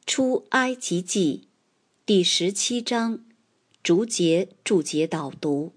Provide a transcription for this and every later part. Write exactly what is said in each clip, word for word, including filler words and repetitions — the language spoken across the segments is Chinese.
出埃及记第十七章逐节注解导读。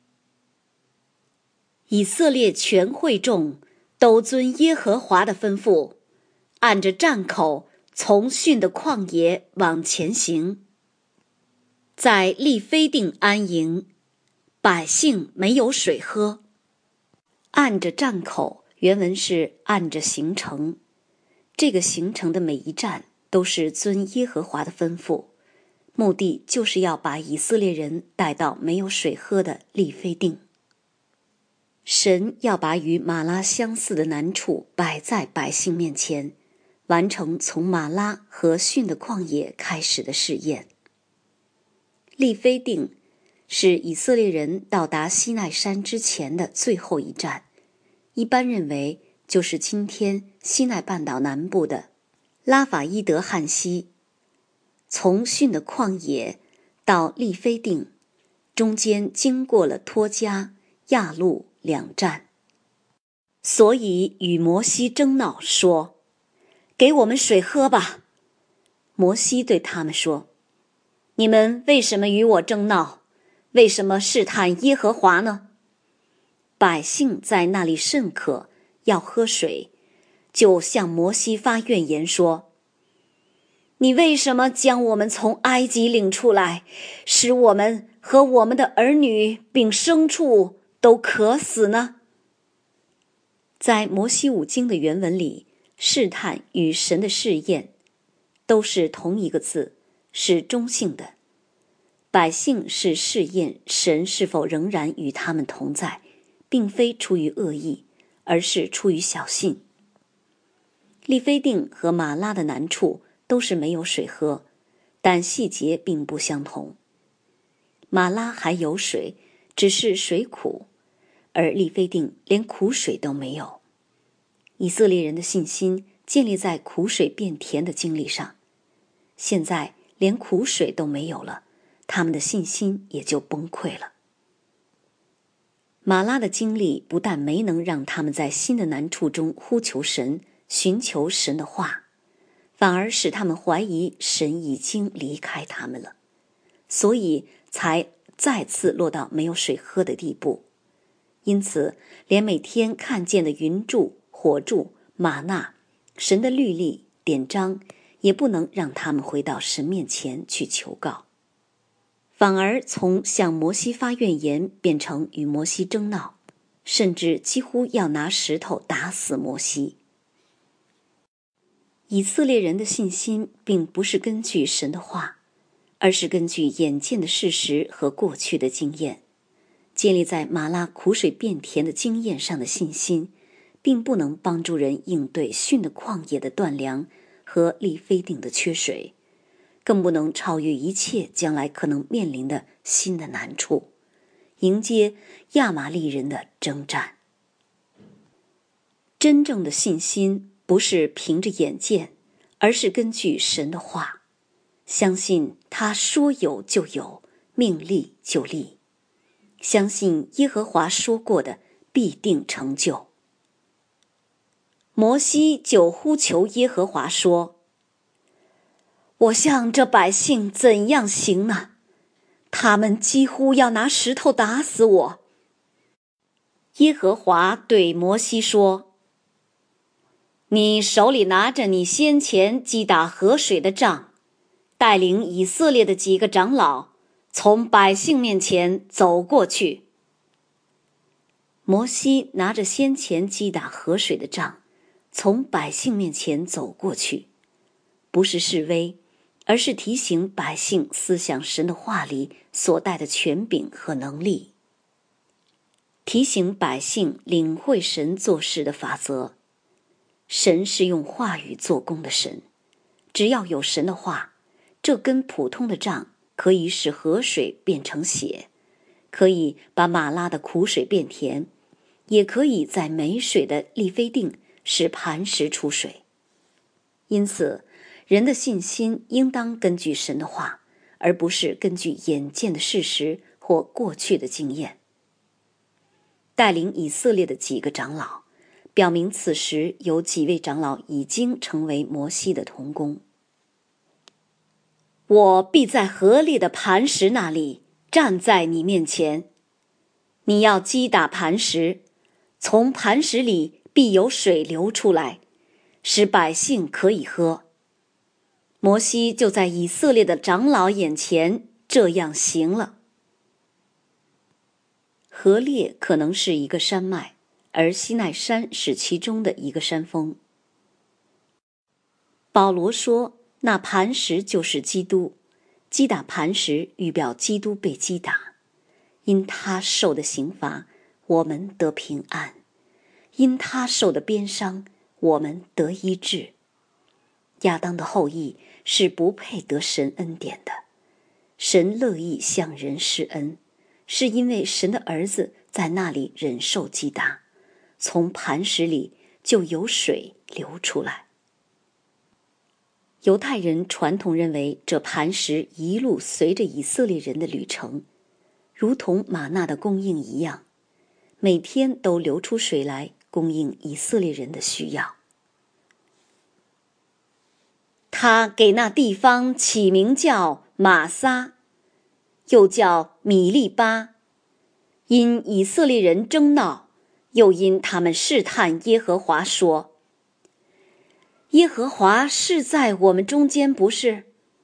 以色列全会众都遵耶和华的吩咐，按着站口从逊的旷野往前行，在利非定安营，百姓没有水喝。按着站口原文是按着行程，这个行程的每一站都是遵耶和华的吩咐，目的就是要把以色列人带到没有水喝的利非定。神要把与马拉相似的难处摆在百姓面前，完成从马拉和逊的旷野开始的试验。利非定是以色列人到达西奈山之前的最后一站，一般认为就是今天西奈半岛南部的拉法伊德汉溪。从逊的旷野到利非定，中间经过了托加、亚路两站。所以与摩西争闹说，给我们水喝吧。摩西对他们说，你们为什么与我争闹？为什么试探耶和华呢？百姓在那里甚渴，要喝水，就向摩西发怨言说，你为什么将我们从埃及领出来，使我们和我们的儿女并牲畜都渴死呢？在摩西五经的原文里，试探与神的试验都是同一个字，是中性的。百姓是试验神是否仍然与他们同在，并非出于恶意，而是出于小信。利非定和马拉的难处都是没有水喝，但细节并不相同。马拉还有水，只是水苦，而利非定连苦水都没有。以色列人的信心建立在苦水变甜的经历上，现在连苦水都没有了，他们的信心也就崩溃了。马拉的经历不但没能让他们在新的难处中呼求神，寻求神的话，反而使他们怀疑神已经离开他们了，所以才再次落到没有水喝的地步。因此连每天看见的云柱、火柱、玛纳、神的律例、典章，也不能让他们回到神面前去求告，反而从向摩西发怨言变成与摩西争闹，甚至几乎要拿石头打死摩西。以色列人的信心并不是根据神的话，而是根据眼见的事实和过去的经验。建立在马拉苦水变甜的经验上的信心，并不能帮助人应对逊的旷野的断粮和利非定的缺水，更不能超越一切将来可能面临的新的难处，迎接亚玛力人的征战。真正的信心不是凭着眼见，而是根据神的话，相信他说有就有，命立就立，相信耶和华说过的必定成就。摩西就呼求耶和华说，我向这百姓怎样行呢？他们几乎要拿石头打死我。耶和华对摩西说，你手里拿着你先前击打河水的杖，带领以色列的几个长老从百姓面前走过去。摩西拿着先前击打河水的杖，从百姓面前走过去，不是示威，而是提醒百姓思想神的话里所带的权柄和能力，提醒百姓领会神做事的法则。神是用话语做工的神，只要有神的话，这根普通的杖可以使河水变成血，可以把马拉的苦水变甜，也可以在没水的利非定使磐石出水。因此人的信心应当根据神的话，而不是根据眼见的事实或过去的经验。带领以色列的几个长老，表明此时有几位长老已经成为摩西的同工。 我必在河裂的磐石那里站在你面前。你要击打磐石，从磐石里必有水流出来，使百姓可以喝。摩西就在以色列的长老眼前这样行了。河裂可能是一个山脉，而西奈山是其中的一个山峰。保罗说，那磐石就是基督，击打磐石预表基督被击打，因他受的刑罚，我们得平安；因他受的鞭伤，我们得医治。亚当的后裔是不配得神恩典的，神乐意向人施恩，是因为神的儿子在那里忍受击打，从磐石里就有水流出来。犹太人传统认为，这磐石一路随着以色列人的旅程，如同玛纳的供应一样，每天都流出水来供应以色列人的需要。他给那地方起名叫玛撒，又叫米利巴，因以色列人争闹，又因他们试探耶和华说，耶和华是在我们中间不是？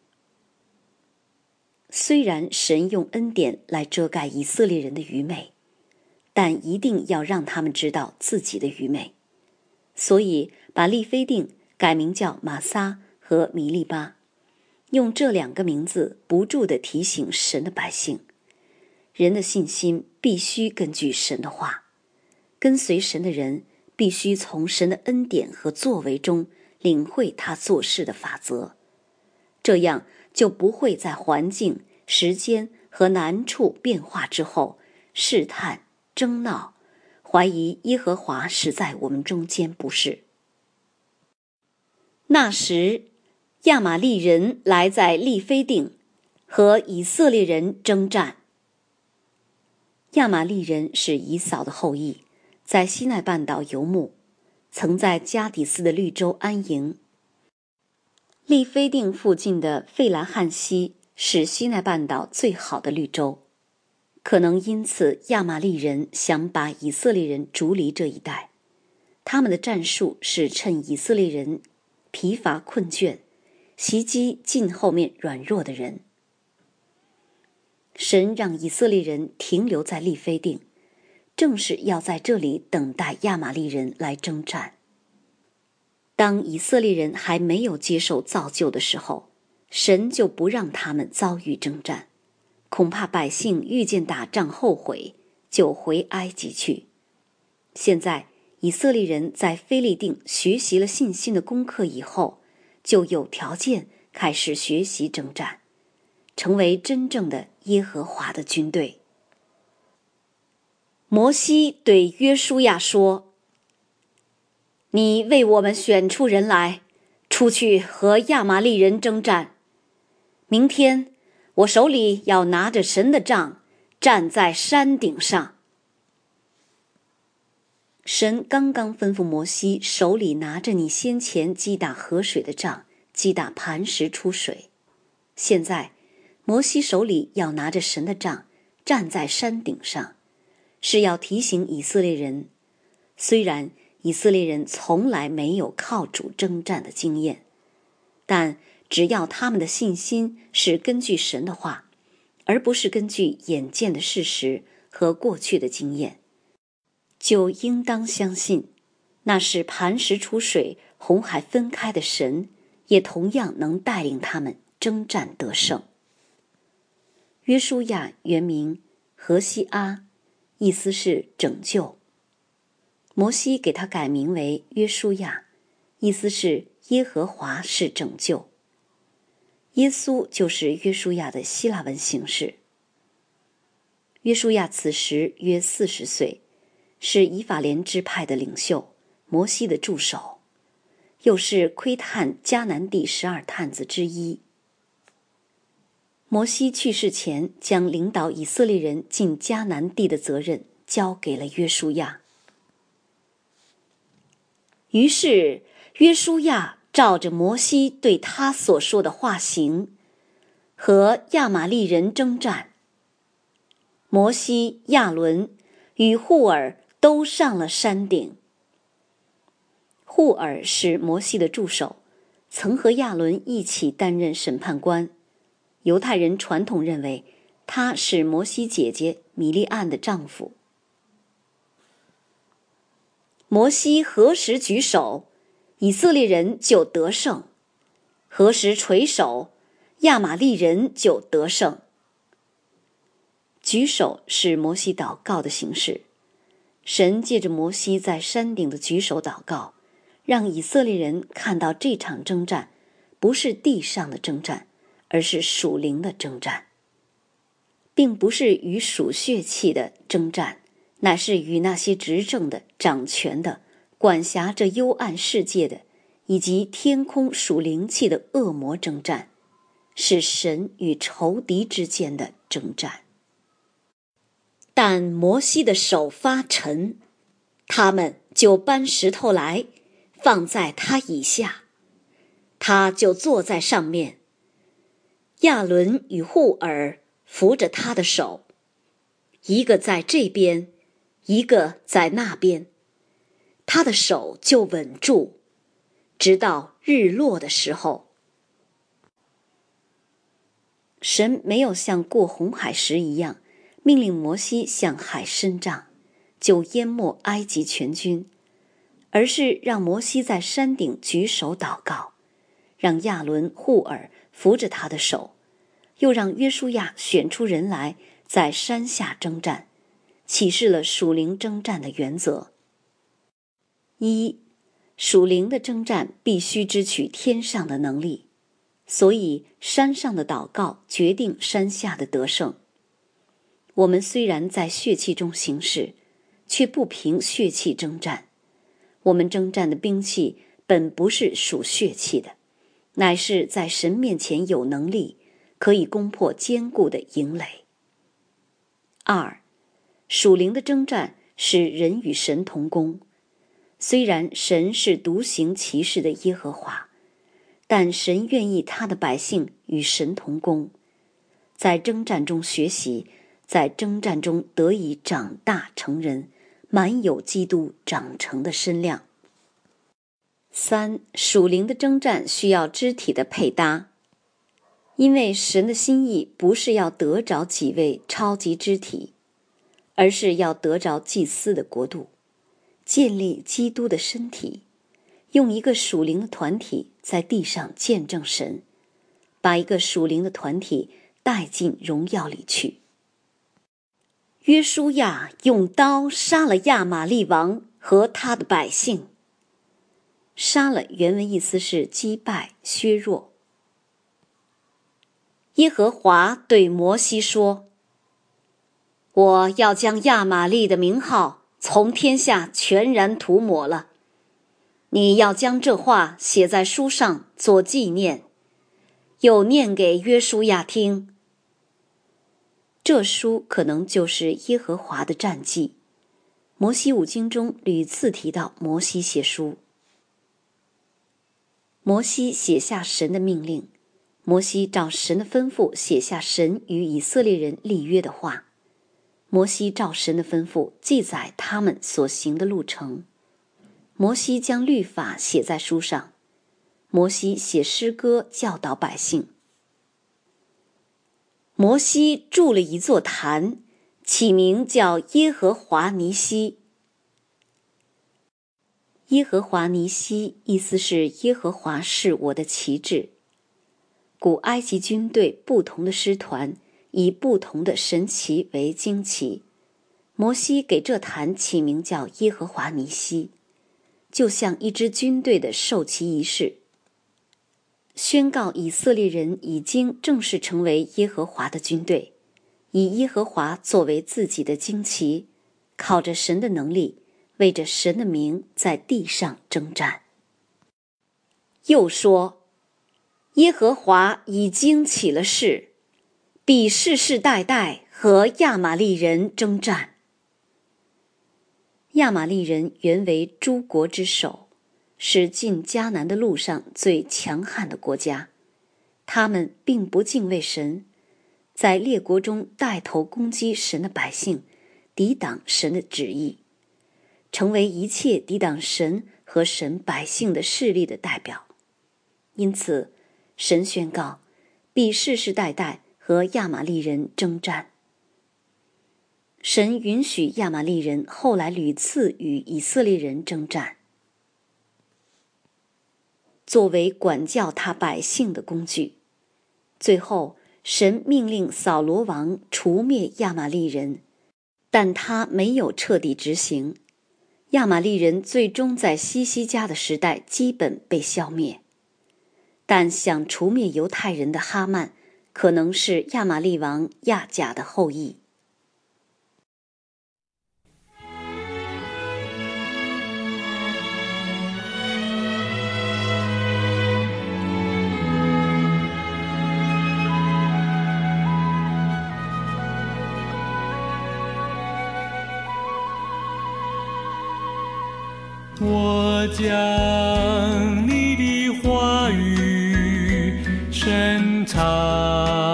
虽然神用恩典来遮盖以色列人的愚昧，但一定要让他们知道自己的愚昧，所以把利非定改名叫玛撒和米利巴，用这两个名字不住地提醒神的百姓，人的信心必须根据神的话，跟随神的人必须从神的恩典和作为中领会他做事的法则，这样就不会在环境、时间和难处变化之后试探、争闹，怀疑耶和华是在我们中间不是。那时，亚玛利人来在利非定，和以色列人征战。亚玛利人是以扫的后裔，在西奈半岛游牧，曾在加底斯的绿洲安营。利非定附近的费兰汉溪是西奈半岛最好的绿洲，可能因此亚玛利人想把以色列人逐离这一带。他们的战术是趁以色列人疲乏困倦，袭击近后面软弱的人。神让以色列人停留在利非定，正是要在这里等待亚玛利人来征战。当以色列人还没有接受造就的时候，神就不让他们遭遇征战，恐怕百姓遇见打仗后悔，就回埃及去。现在以色列人在非利定学习了信心的功课以后，就有条件开始学习征战，成为真正的耶和华的军队。摩西对约书亚说，你为我们选出人来，出去和亚玛利人征战。明天我手里要拿着神的杖，站在山顶上。神刚刚吩咐摩西手里拿着你先前击打河水的杖，击打磐石出水。现在摩西手里要拿着神的杖，站在山顶上，是要提醒以色列人，虽然以色列人从来没有靠主征战的经验，但只要他们的信心是根据神的话，而不是根据眼见的事实和过去的经验，就应当相信，那是磐石出水、红海分开的神，也同样能带领他们征战得胜。约书亚原名何西阿，意思是拯救。摩西给他改名为约书亚，意思是耶和华是拯救。耶稣就是约书亚的希腊文形式。约书亚此时约四十岁，是以法莲支派的领袖，摩西的助手，又是窥探迦南地十二探子之一。摩西去世前，将领导以色列人进迦南地的责任交给了约书亚。于是约书亚照着摩西对他所说的话行， 和亚玛力人征战。摩西、亚伦与户尔都上了山顶。户尔是摩西的助手，曾和亚伦一起担任审判官。犹太人传统认为他是摩西姐姐米利暗的丈夫。摩西何时举手，以色列人就得胜；何时垂手，亚玛力人就得胜。举手是摩西祷告的形式，神借着摩西在山顶的举手祷告，让以色列人看到这场征战不是地上的征战，而是属灵的征战，并不是与属血气的征战，乃是与那些执政的、掌权的、管辖这幽暗世界的，以及天空属灵气的恶魔征战，是神与仇敌之间的征战。但摩西的手发沉，他们就搬石头来，放在他以下，他就坐在上面。亚伦与户尔扶着他的手，一个在这边，一个在那边，他的手就稳住，直到日落的时候。神没有像过红海时一样命令摩西向海伸杖，就淹没埃及全军，而是让摩西在山顶举手祷告，让亚伦、户尔扶着他的手，又让约书亚选出人来在山下征战，启示了属灵征战的原则。一、属灵的征战必须支取天上的能力，所以山上的祷告决定山下的得胜。我们虽然在血气中行事，却不凭血气征战。我们征战的兵器本不是属血气的，乃是在神面前有能力，可以攻破坚固的营垒。二、属灵的征战是人与神同工。虽然神是独行其事的耶和华，但神愿意他的百姓与神同工，在征战中学习，在征战中得以长大成人，满有基督长成的身量。三、属灵的征战需要肢体的配搭，因为神的心意不是要得着几位超级肢体，而是要得着祭司的国度，建立基督的身体，用一个属灵的团体在地上见证神，把一个属灵的团体带进荣耀里去。约书亚用刀杀了亚玛力王和他的百姓。杀了原文意思是击败、削弱。耶和华对摩西说：我要将亚玛力的名号从天下全然涂抹了，你要将这话写在书上做纪念，又念给约书亚听。这书可能就是耶和华的战记。摩西五经中屡次提到摩西写书。摩西写下神的命令，摩西照神的吩咐写下神与以色列人立约的话，摩西照神的吩咐记载他们所行的路程，摩西将律法写在书上，摩西写诗歌教导百姓。摩西筑了一座坛，起名叫耶和华尼西。耶和华尼西意思是耶和华是我的旗帜。古埃及军队不同的师团以不同的神旗为旌旗，摩西给这坛起名叫耶和华尼西，就像一支军队的授旗仪式，宣告以色列人已经正式成为耶和华的军队，以耶和华作为自己的旌旗，靠着神的能力，为着神的名在地上征战。又说，耶和华已经起了誓，必世世代代和亚玛力人征战。亚玛力人原为诸国之首，是进迦南的路上最强悍的国家， 他们并不敬畏神，在列国中带头攻击神的百姓，抵挡神的旨意，成为一切抵挡神和神百姓的势力的代表。因此，神宣告必世世代代和亚玛力人征战。神允许亚玛力人后来屡次与以色列人征战，作为管教他百姓的工具。最后，神命令扫罗王除灭亚玛力人，但他没有彻底执行。亚玛力人最终在西西家的时代基本被消灭，但想除灭犹太人的哈曼可能是亚玛力王亚甲的后裔。 我将你的话语深藏